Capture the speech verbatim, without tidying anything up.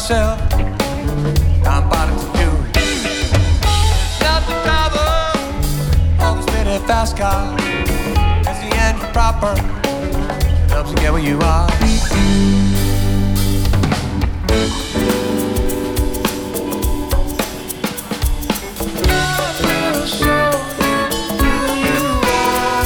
myself. I'm body to do. Not the driver of the steady fast car. It's the engine proper. It helps you get where you are.